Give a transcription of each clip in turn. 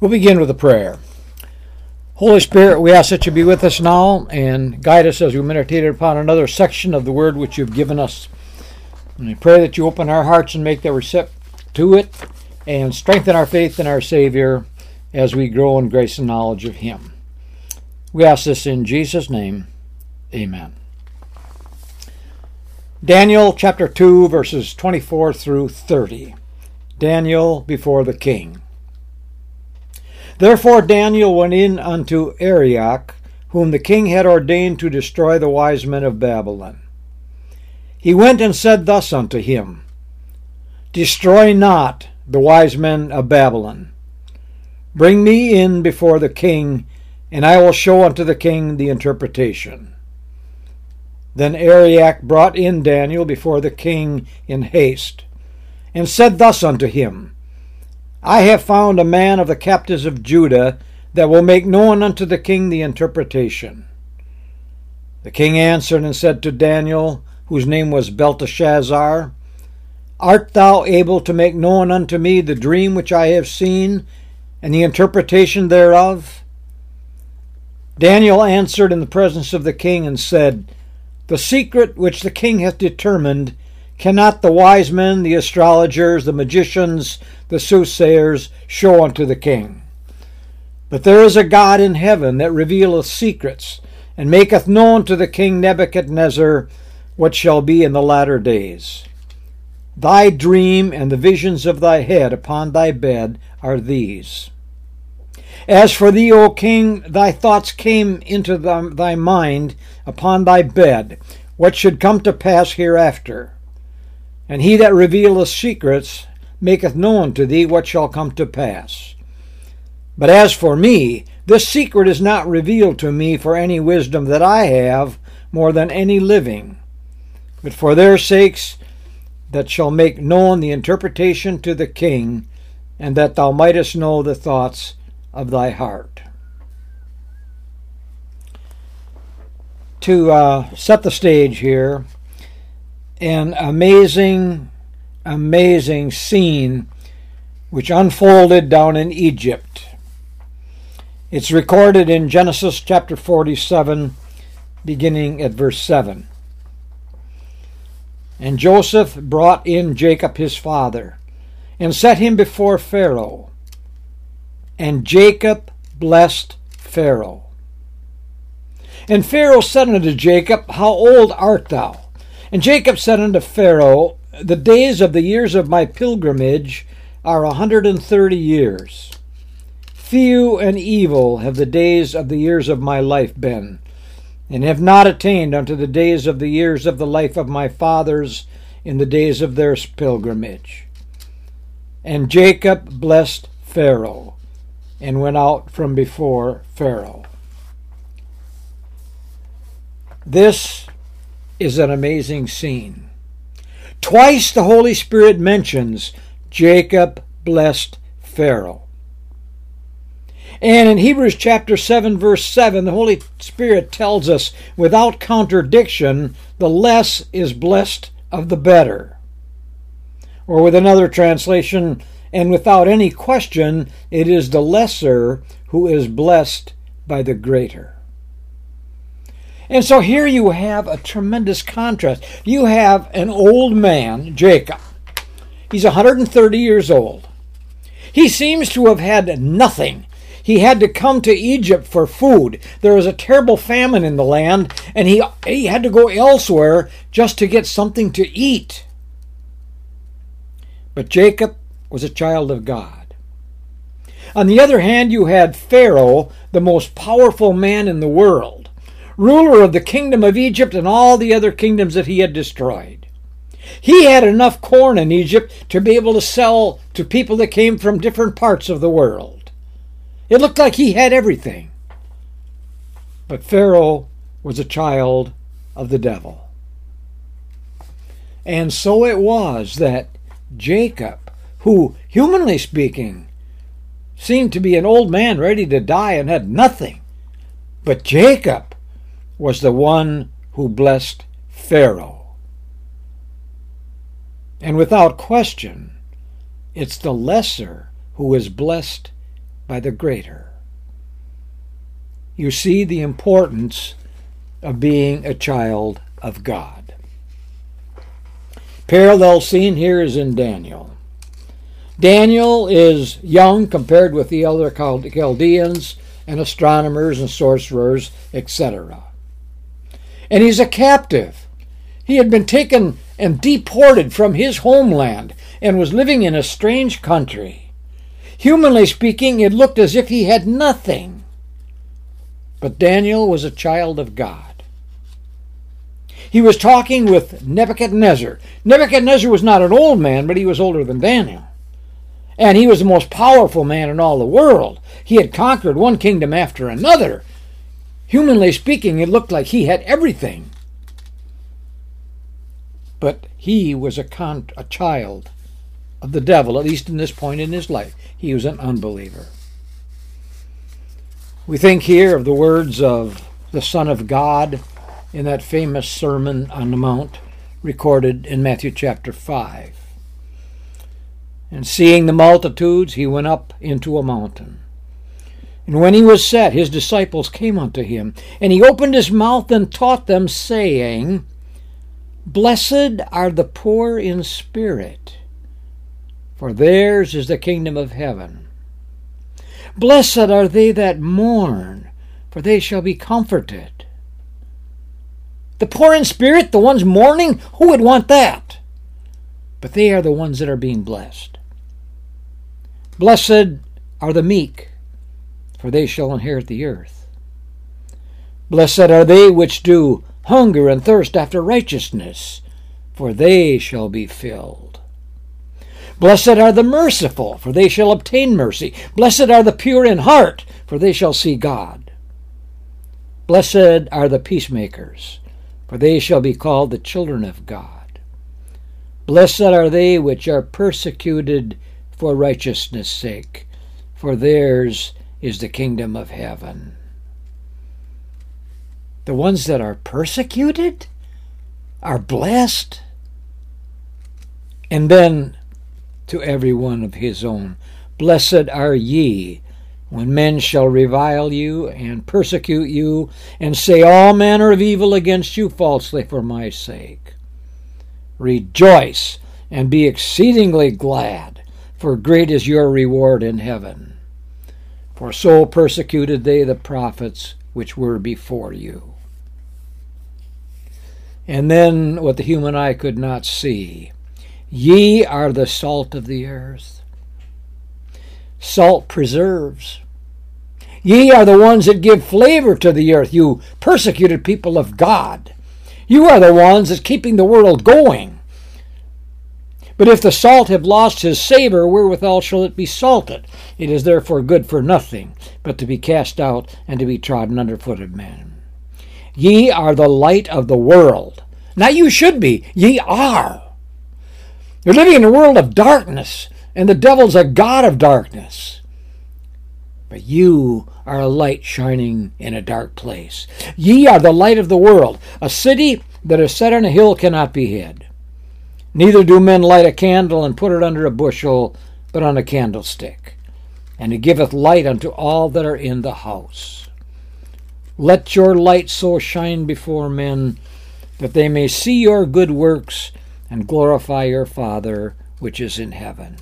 We'll begin with a prayer. Holy Spirit, we ask that you be with us now and guide us as we meditate upon another section of the Word which you've given us. And I pray that you open our hearts and make that receptive to it and strengthen our faith in our Savior as we grow in grace and knowledge of Him. We ask this in Jesus' name. Amen. Daniel chapter 2, verses 24 through 30. Daniel before the king. Therefore Daniel went in unto Arioch, whom the king had ordained to destroy the wise men of Babylon. He went and said thus unto him, Destroy not the wise men of Babylon. Bring me in before the king, and I will show unto the king the interpretation. Then Arioch brought in Daniel before the king in haste, and said thus unto him, I have found a man of the captives of Judah that will make known unto the king the interpretation. The king answered and said to Daniel, whose name was Belteshazzar, Art thou able to make known unto me the dream which I have seen, and the interpretation thereof? Daniel answered in the presence of the king and said, The secret which the king hath determined cannot the wise men, the astrologers, the magicians, the soothsayers show unto the king. But there is a God in heaven that revealeth secrets, and maketh known to the king Nebuchadnezzar what shall be in the latter days. Thy dream and the visions of thy head upon thy bed are these. As for thee, O king, thy thoughts came into thy mind upon thy bed, what should come to pass hereafter. And he that revealeth secrets maketh known to thee what shall come to pass. But as for me, this secret is not revealed to me for any wisdom that I have more than any living, but for their sakes that shall make known the interpretation to the king, and that thou mightest know the thoughts of thy heart. To set the stage here, an amazing scene which unfolded down in Egypt. It's recorded in Genesis chapter 47, beginning at verse 7. And Joseph brought in Jacob his father, and set him before Pharaoh. And Jacob blessed Pharaoh. And Pharaoh said unto Jacob, How old art thou? And Jacob said unto Pharaoh, The days of the years of my pilgrimage are 130 years. Few and evil have the days of the years of my life been, and have not attained unto the days of the years of the life of my fathers in the days of their pilgrimage. And Jacob blessed Pharaoh, and went out from before Pharaoh. This is an amazing scene. Twice the Holy Spirit mentions Jacob blessed Pharaoh. And in Hebrews chapter 7, verse 7, the Holy Spirit tells us, without contradiction, the less is blessed of the better. Or with another translation, and without any question, it is the lesser who is blessed by the greater. And so here you have a tremendous contrast. You have an old man, Jacob. He's 130 years old. He seems to have had nothing. He had to come to Egypt for food. There was a terrible famine in the land, and he had to go elsewhere just to get something to eat. But Jacob was a child of God. On the other hand, you had Pharaoh, the most powerful man in the world, ruler of the kingdom of Egypt and all the other kingdoms that he had destroyed. He had enough corn in Egypt to be able to sell to people that came from different parts of the world. It looked like he had everything. But Pharaoh was a child of the devil. And so it was that Jacob, who, humanly speaking, seemed to be an old man ready to die and had nothing, but Jacob was the one who blessed Pharaoh. And without question, it's the lesser who is blessed by the greater. You see the importance of being a child of God. Parallel scene here is in Daniel. Daniel is young compared with the other Chaldeans and astronomers and sorcerers, etc. And he's a captive. He had been taken and deported from his homeland and was living in a strange country. Humanly speaking, it looked as if he had nothing. But Daniel was a child of God. He was talking with Nebuchadnezzar. Nebuchadnezzar was not an old man, but he was older than Daniel. And he was the most powerful man in all the world. He had conquered one kingdom after another. Humanly speaking, it looked like he had everything. But he was a child of the devil, at least in this point in his life. He was an unbeliever. We think here of the words of the Son of God in that famous Sermon on the Mount recorded in Matthew chapter 5. And seeing the multitudes, he went up into a mountain. And when he was set, his disciples came unto him, and he opened his mouth and taught them, saying, Blessed are the poor in spirit, for theirs is the kingdom of heaven. Blessed are they that mourn, for they shall be comforted. The poor in spirit, the ones mourning, who would want that? But they are the ones that are being blessed. Blessed are the meek, for they shall inherit the earth. Blessed are they which do hunger and thirst after righteousness, for they shall be filled. Blessed are the merciful, for they shall obtain mercy. Blessed are the pure in heart, for they shall see God. Blessed are the peacemakers, for they shall be called the children of God. Blessed are they which are persecuted for righteousness' sake, for theirs is the kingdom of heaven. The ones that are persecuted are blessed. And then to every one of his own, Blessed are ye, when men shall revile you and persecute you, and say all manner of evil against you falsely for my sake. Rejoice and be exceedingly glad, for great is your reward in heaven. For so persecuted they the prophets which were before you. And then what the human eye could not see, ye are the salt of the earth. Salt preserves. Ye are the ones that give flavor to the earth, you persecuted people of God. You are the ones that's keeping the world going. But if the salt have lost his savor, wherewithal shall it be salted? It is therefore good for nothing, but to be cast out and to be trodden under foot of men. Ye are the light of the world. Not you should be, ye are. You're living in a world of darkness, and the devil's a god of darkness. But you are a light shining in a dark place. Ye are the light of the world. A city that is set on a hill cannot be hid. Neither do men light a candle and put it under a bushel, but on a candlestick, and it giveth light unto all that are in the house. Let your light so shine before men, that they may see your good works and glorify your Father which is in heaven.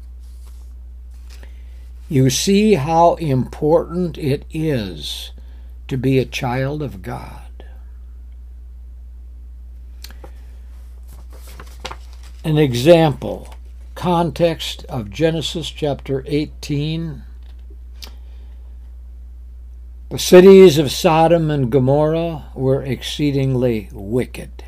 You see how important it is to be a child of God. An example, context of Genesis chapter 18. The cities of Sodom and Gomorrah were exceedingly wicked.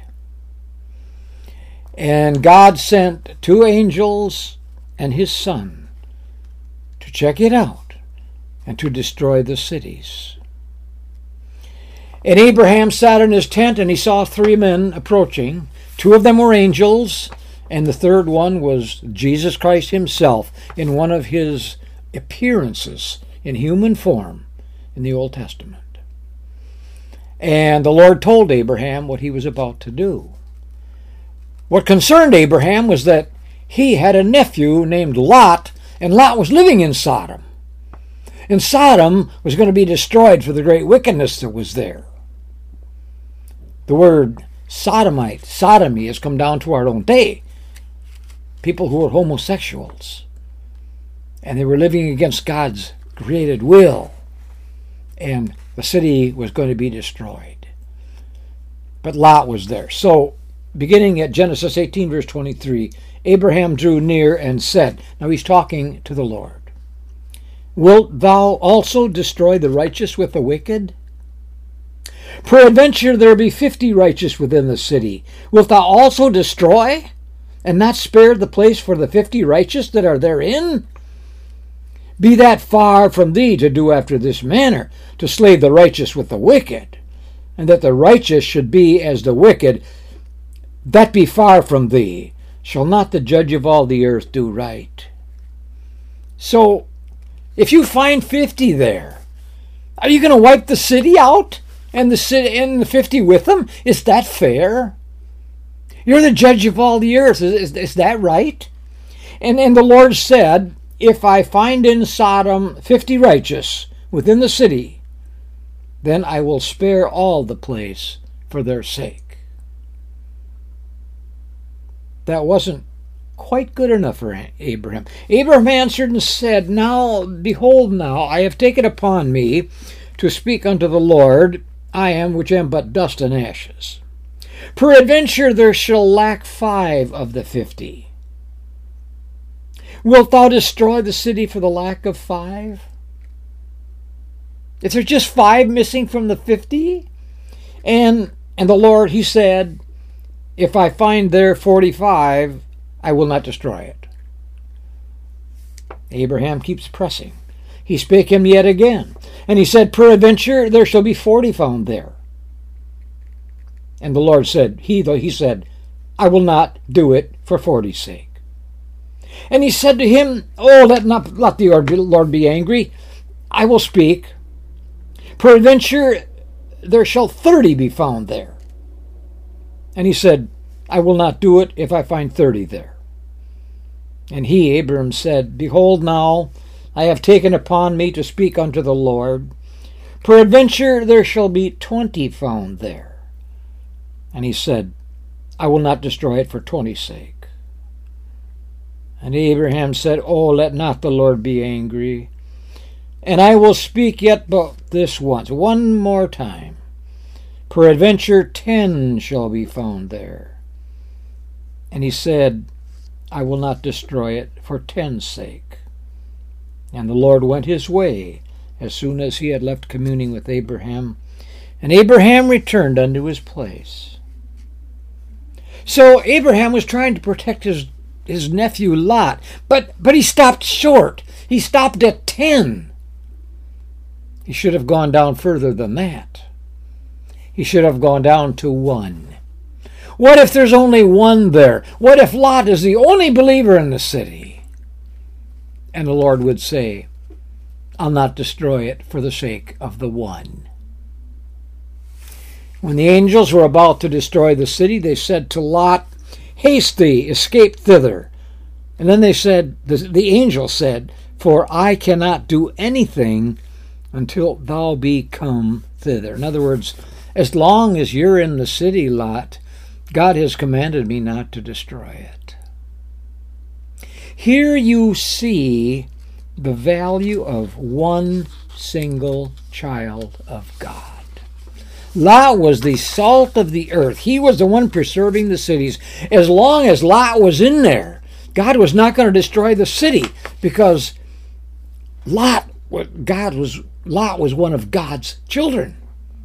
And God sent 2 angels and his son to check it out and to destroy the cities. And Abraham sat in his tent, and he saw 3 men approaching. 2 of them were angels, and the third one was Jesus Christ himself in one of his appearances in human form in the Old Testament. And the Lord told Abraham what he was about to do. What concerned Abraham was that he had a nephew named Lot, and Lot was living in Sodom. And Sodom was going to be destroyed for the great wickedness that was there. The word sodomite, sodomy, has come down to our own day. People who were homosexuals. And they were living against God's created will. And the city was going to be destroyed. But Lot was there. So, beginning at Genesis 18, verse 23, Abraham drew near and said, now he's talking to the Lord, wilt thou also destroy the righteous with the wicked? Peradventure there be 50 righteous within the city. Wilt thou also destroy, and not spare the place for the 50 righteous that are therein? Be that far from thee to do after this manner, to slay the righteous with the wicked, and that the righteous should be as the wicked, that be far from thee. Shall not the judge of all the earth do right? So, if you find 50 there, are you going to wipe the city out and the 50 with them? Is that fair? You're the judge of all the earth. Is that right? And the Lord said, if I find in Sodom 50 righteous within the city, then I will spare all the place for their sake. That wasn't quite good enough for Abraham. Abraham answered and said, now, behold now, I have taken upon me to speak unto the Lord, I am which am but dust and ashes. Peradventure there shall lack 5 of the 50. Wilt thou destroy the city for the lack of 5? Is there just 5 missing from the 50? And the Lord, he said, if I find there 45, I will not destroy it. Abraham keeps pressing. He spake him yet again, and he said, peradventure there shall be 40 found there. And the Lord said, he said, I will not do it for 40's sake. And he said to him, oh, let the Lord be angry. I will speak. Peradventure there shall 30 be found there. And he said, I will not do it if I find 30 there. And he, Abram, said, behold now, I have taken upon me to speak unto the Lord. Peradventure there shall be 20 found there. And he said, I will not destroy it for 20's sake. And Abraham said, oh, let not the Lord be angry. And I will speak yet but this once, one more time. Peradventure 10 shall be found there. And he said, I will not destroy it for 10's sake. And the Lord went his way as soon as he had left communing with Abraham. And Abraham returned unto his place. So Abraham was trying to protect his nephew Lot, but he stopped short. He stopped at 10. He should have gone down further than that. He should have gone down to 1. What if there's only 1 there? What if Lot is the only believer in the city? And the Lord would say, I'll not destroy it for the sake of the 1. When the angels were about to destroy the city, they said to Lot, haste thee, escape thither. And then they said, the angel said, for I cannot do anything until thou be come thither. In other words, as long as you're in the city, Lot, God has commanded me not to destroy it. Here you see the value of 1 single child of God. Lot was the salt of the earth. He was the one preserving the cities. As long as Lot was in there, God was not going to destroy the city, because Lot was one of God's children.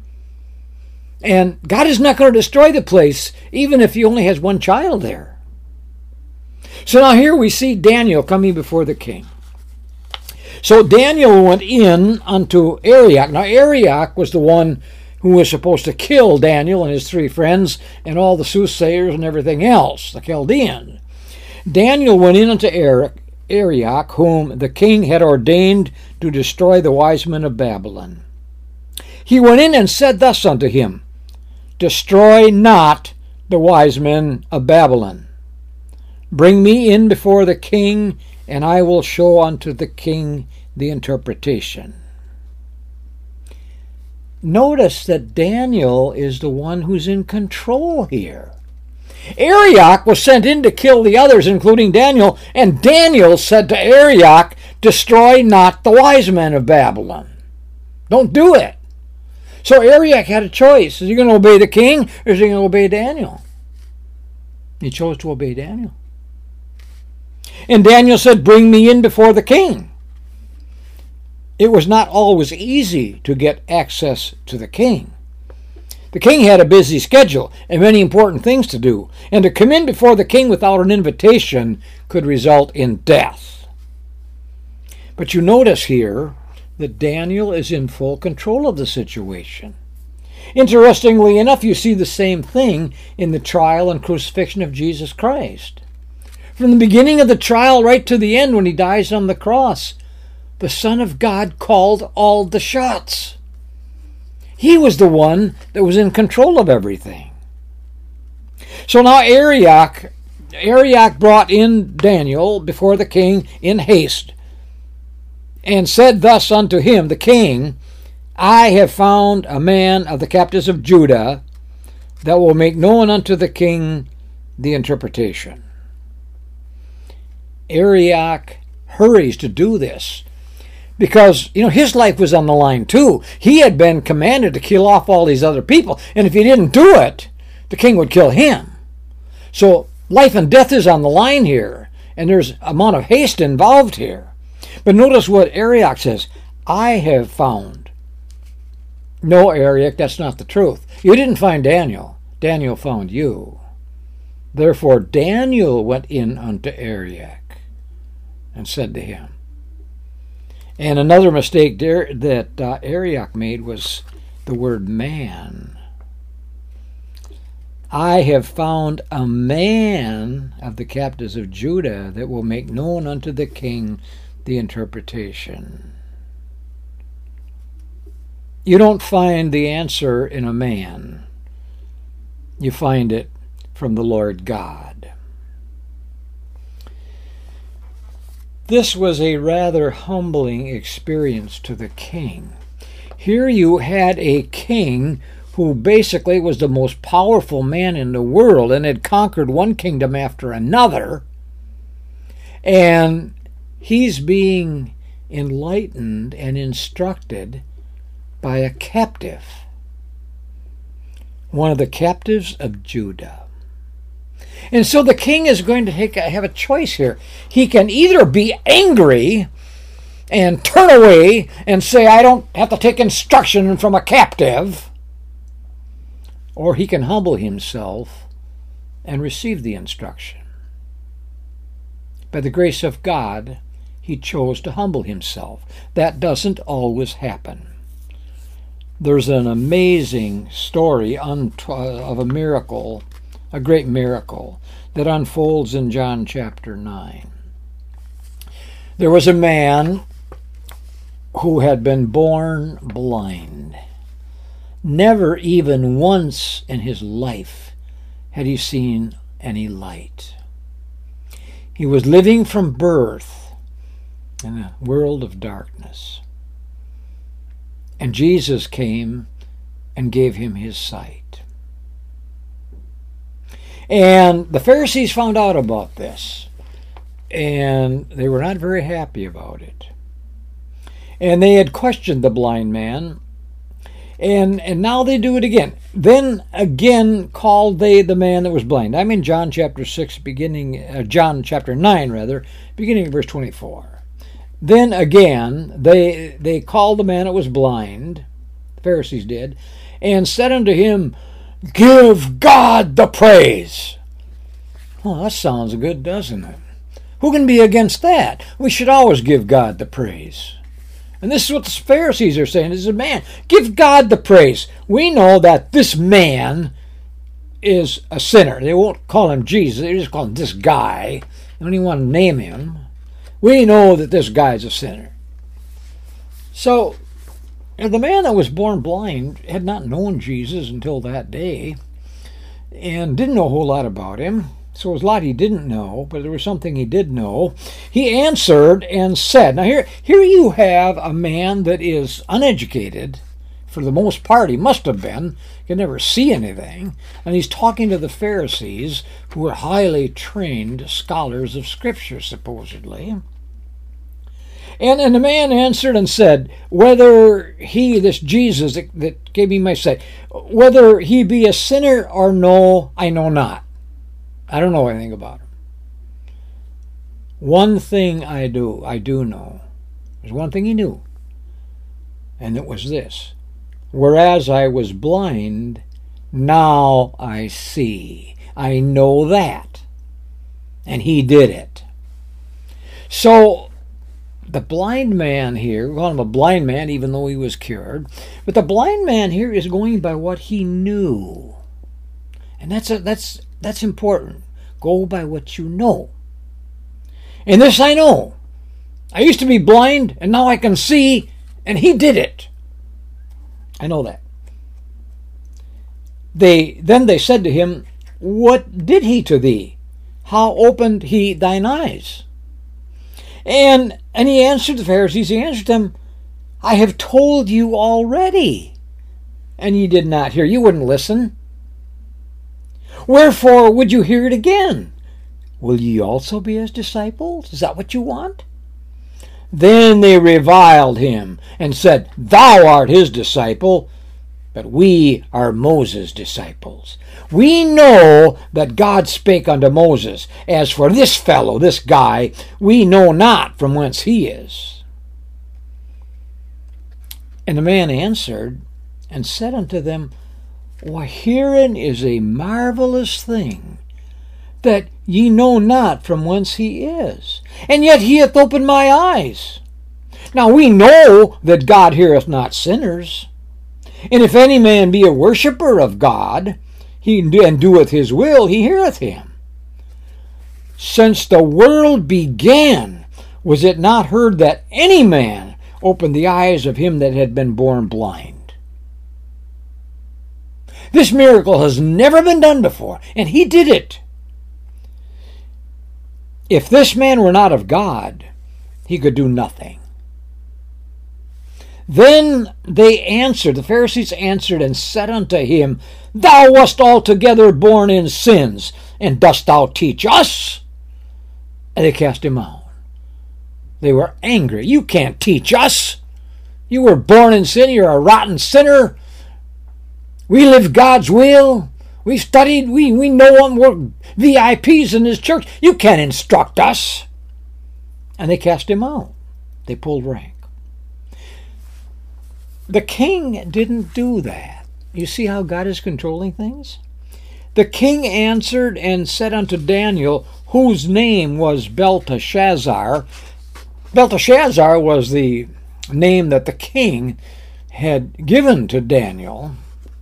And God is not going to destroy the place, even if he only has 1 child there. So now here we see Daniel coming before the king. So Daniel went in unto Arioch. Now Arioch was the one who was supposed to kill Daniel and his 3 friends and all the soothsayers and everything else, the Chaldeans. Daniel went in unto Arioch, whom the king had ordained to destroy the wise men of Babylon. He went in and said thus unto him, destroy not the wise men of Babylon. Bring me in before the king, and I will show unto the king the interpretation. Notice that Daniel is the one who's in control here. Arioch was sent in to kill the others, including Daniel, and Daniel said to Arioch, "Destroy not the wise men of Babylon." Don't do it. So Arioch had a choice. Is he going to obey the king, or is he going to obey Daniel? He chose to obey Daniel. And Daniel said, "Bring me in before the king." It was not always easy to get access to the king. The king had a busy schedule and many important things to do, and to come in before the king without an invitation could result in death. But you notice here that Daniel is in full control of the situation. Interestingly enough, you see the same thing in the trial and crucifixion of Jesus Christ. From the beginning of the trial right to the end when he dies on the cross, the Son of God called all the shots. He was the one that was in control of everything. So now Arioch brought in Daniel before the king in haste, and said thus unto him, the king, "I have found a man of the captives of Judah that will make known unto the king the interpretation." Arioch hurries to do this because, his life was on the line too. He had been commanded to kill off all these other people, and if he didn't do it, the king would kill him. So life and death is on the line here, and there's amount of haste involved here. But notice what Arioch says, "I have found." No, Arioch, that's not the truth. You didn't find Daniel. Daniel found you. Therefore Daniel went in unto Arioch and said to him. And another mistake there that Arioch made was the word man. "I have found a man of the captives of Judah that will make known unto the king the interpretation." You don't find the answer in a man. You find it from the Lord God. This was a rather humbling experience to the king. Here you had a king who basically was the most powerful man in the world and had conquered one kingdom after another, and he's being enlightened and instructed by a captive, one of the captives of Judah. And so the king is going to have a choice here. He can either be angry and turn away and say, "I don't have to take instruction from a captive," or he can humble himself and receive the instruction. By the grace of God, he chose to humble himself. That doesn't always happen. There's an amazing story of a miracle, a great miracle, that unfolds in John chapter 9. There was a man who had been born blind. Never even once in his life had he seen any light. He was living from birth in a world of darkness. And Jesus came and gave him his sight. And the Pharisees found out about this, and they were not very happy about it. And they had questioned the blind man, and now they do it again. Then again called they the man that was blind. I'm in John chapter 6, John chapter 9 rather, beginning of verse 24. Then again they called the man that was blind, the Pharisees did, and said unto him, "Give God the praise." Well, that sounds good, doesn't it? Who can be against that? We should always give God the praise. And this is what the Pharisees are saying. This is a man. Give God the praise. We know that this man is a sinner. They won't call him Jesus. They just call him this guy. They don't even want to name him. We know that this guy is a sinner. So, the man that was born blind had not known Jesus until that day and didn't know a whole lot about him. So it was a lot he didn't know, but there was something he did know. He answered and said, now here you have a man that is uneducated, for the most part he must have been, could never see anything, and he's talking to the Pharisees, who were highly trained scholars of Scripture, supposedly. And the man answered and said, whether he, this Jesus that gave me my sight, whether he be a sinner or no, I know not. I don't know anything about him. One thing I do know. There's one thing he knew, and it was this. Whereas I was blind, now I see. I know that. And he did it. So, the blind man here, we call him a blind man even though he was cured, but the blind man here is going by what he knew. And that's important. Go by what you know. And this I know. I used to be blind, and now I can see, and he did it. I know that. Then they said to him, what did he to thee? How opened he thine eyes? And he answered the Pharisees, he answered them, I have told you already, and ye did not hear. You wouldn't listen. Wherefore would you hear it again? Will ye also be his disciples? Is that what you want? Then they reviled him and said, thou art his disciple, but we are Moses' disciples. We know that God spake unto Moses. As for this fellow, this guy, we know not from whence he is. And the man answered and said unto them, why, herein is a marvelous thing, that ye know not from whence he is, and yet he hath opened my eyes. Now we know that God heareth not sinners, and if any man be a worshipper of God, and doeth his will, he heareth him. Since the world began, was it not heard that any man opened the eyes of him that had been born blind? This miracle has never been done before, and he did it. If this man were not of God, he could do nothing. Then they answered, the Pharisees answered and said unto him, thou wast altogether born in sins, and dost thou teach us? And they cast him out. They were angry. You can't teach us. You were born in sin. You're a rotten sinner. We live God's will. We studied. We know them. We're VIPs in this church. You can't instruct us. And they cast him out. They pulled rank. The king didn't do that. You see how God is controlling things? The king answered and said unto Daniel, whose name was Belteshazzar. Belteshazzar was the name that the king had given to Daniel,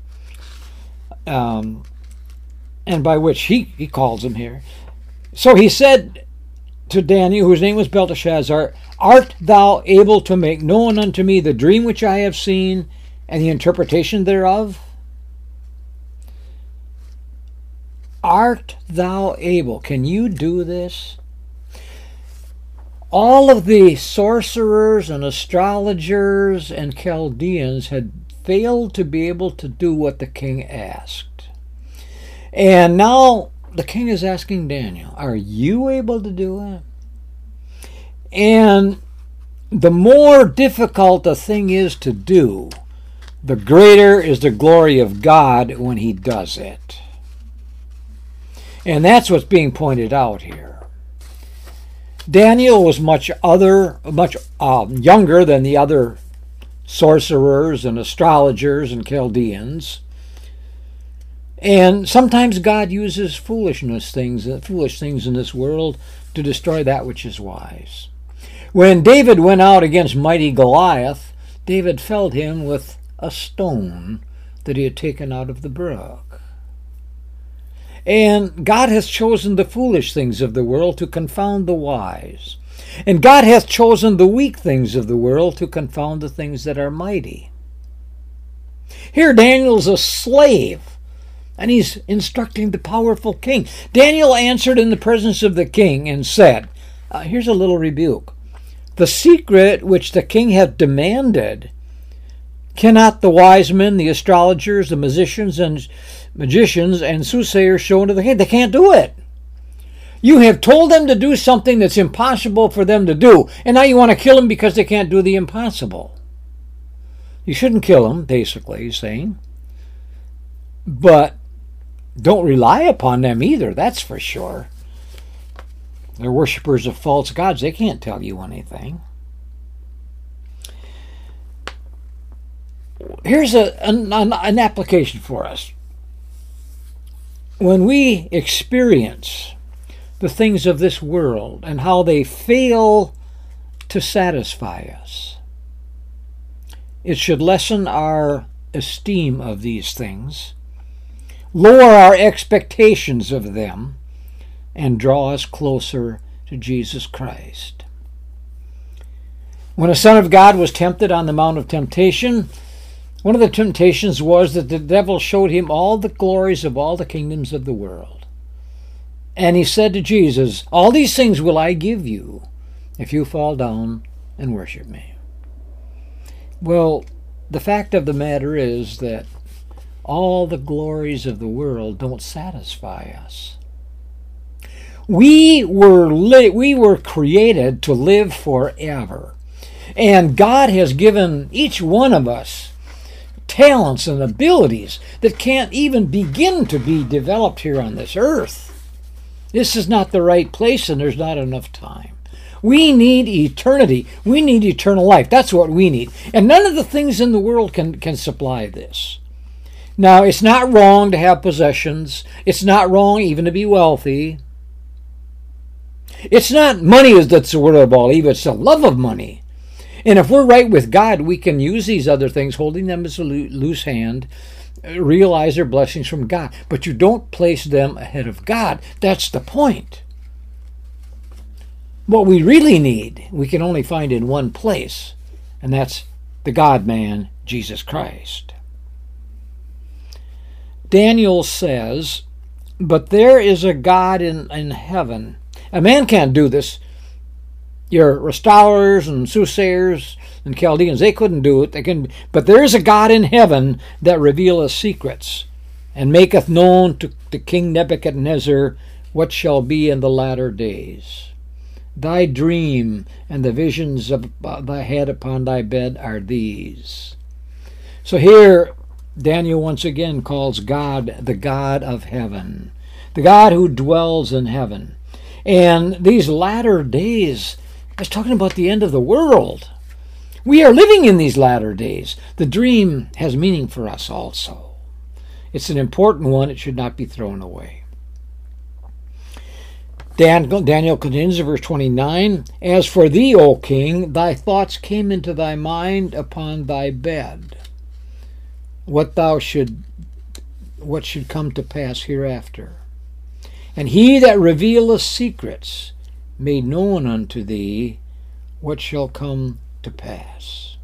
and by which he calls him here. So he said to Daniel, whose name was Belteshazzar, art thou able to make known unto me the dream which I have seen, and the interpretation thereof? Art thou able? Can you do this? All of the sorcerers and astrologers and Chaldeans had failed to be able to do what the king asked. And now the king is asking Daniel, are you able to do it? And the more difficult a thing is to do, the greater is the glory of God when he does it. And that's what's being pointed out here. Daniel was much younger than the other sorcerers and astrologers and Chaldeans. And sometimes God uses foolish things in this world to destroy that which is wise. When David went out against mighty Goliath, David felled him with a stone that he had taken out of the brook. And God hath chosen the foolish things of the world to confound the wise. And God hath chosen the weak things of the world to confound the things that are mighty. Here Daniel's a slave. And he's instructing the powerful king. Daniel answered in the presence of the king and said, here's a little rebuke. The secret which the king hath demanded, cannot the wise men, the astrologers, the magicians and soothsayers show unto the king? They can't do it. You have told them to do something that's impossible for them to do, and now you want to kill them because they can't do the impossible. You shouldn't kill them, basically, he's saying. But don't rely upon them either, that's for sure. They're worshipers of false gods. They can't tell you anything. Here's an application for us. When we experience the things of this world and how they fail to satisfy us, it should lessen our esteem of these things, lower our expectations of them, and draw us closer to Jesus Christ. When a son of God was tempted on the Mount of Temptation, one of the temptations was that the devil showed him all the glories of all the kingdoms of the world. And he said to Jesus, all these things will I give you if you fall down and worship me. Well, the fact of the matter is that all the glories of the world don't satisfy us. We were created to live forever. And God has given each one of us talents and abilities that can't even begin to be developed here on this earth. This is not the right place, and there's not enough time. We need eternity. We need eternal life. That's what we need. And none of the things in the world can supply this. Now, it's not wrong to have possessions. It's not wrong even to be wealthy. It's not money that's the word of all evil. It's the love of money. And if we're right with God, we can use these other things, holding them as a loose hand, realize they're blessings from God. But you don't place them ahead of God. That's the point. What we really need, we can only find in one place, and that's the God-man, Jesus Christ. Daniel says, but there is a God in heaven. A man can't do this. Your astrologers and soothsayers and Chaldeans, they couldn't do it. But there is a God in heaven that revealeth secrets, and maketh known to King Nebuchadnezzar what shall be in the latter days. Thy dream and the visions of thy head upon thy bed are these. So here, Daniel once again calls God the God of heaven, the God who dwells in heaven. And these latter days, it's talking about the end of the world. We are living in these latter days. The dream has meaning for us also. It's an important one. It should not be thrown away. Daniel continues in verse 29, as for thee, O king, thy thoughts came into thy mind upon thy bed, what should come to pass hereafter. And he that revealeth secrets made known unto thee what shall come to pass.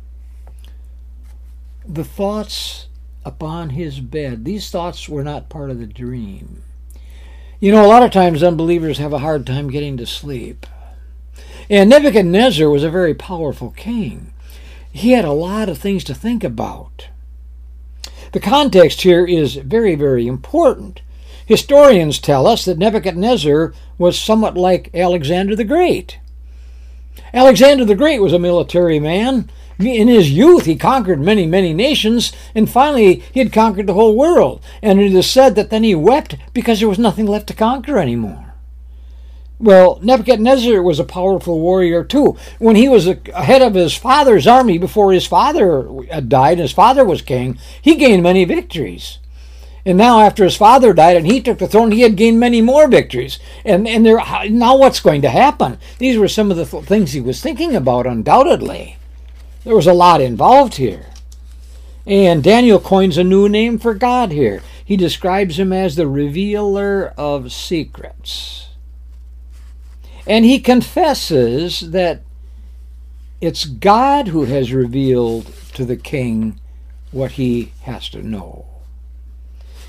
The thoughts upon his bed, these thoughts were not part of the dream. You know, a lot of times unbelievers have a hard time getting to sleep. And Nebuchadnezzar was a very powerful king. He had a lot of things to think about. The context here is very, very important. Historians tell us that Nebuchadnezzar was somewhat like Alexander the Great. Alexander the Great was a military man. In his youth, he conquered many, many nations, and finally he had conquered the whole world. And it is said that then he wept because there was nothing left to conquer anymore. Well, Nebuchadnezzar was a powerful warrior too. When he was ahead of his father's army before his father died and his father was king, he gained many victories. And now after his father died and he took the throne, he had gained many more victories. And now what's going to happen? These were some of the things he was thinking about, undoubtedly. There was a lot involved here. And Daniel coins a new name for God here. He describes him as the revealer of secrets. And he confesses that it's God who has revealed to the king what he has to know.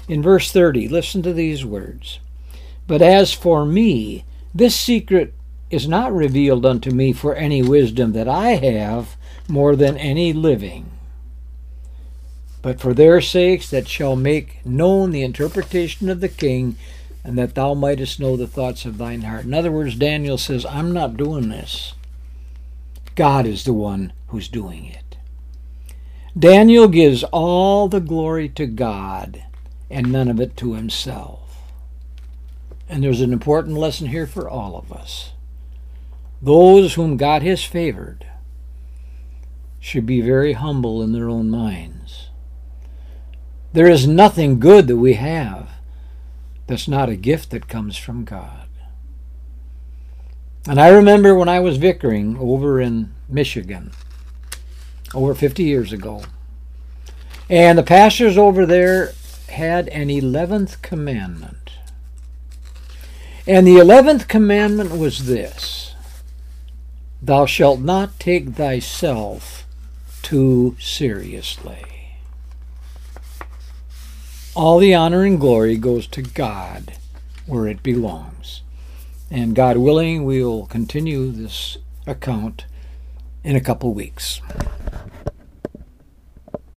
In verse 30, listen to these words. But as for me, this secret is not revealed unto me for any wisdom that I have more than any living, but for their sakes that shall make known the interpretation of the king, and that thou mightest know the thoughts of thine heart. In other words, Daniel says, I'm not doing this. God is the one who's doing it. Daniel gives all the glory to God and none of it to himself. And there's an important lesson here for all of us. Those whom God has favored should be very humble in their own minds. There is nothing good that we have that's not a gift that comes from God. And I remember when I was vicaring over in Michigan, over 50 years ago, and the pastors over there had an 11th commandment. And the 11th commandment was this: thou shalt not take thyself too seriously. All the honor and glory goes to God where it belongs. And God willing, we will continue this account in a couple weeks.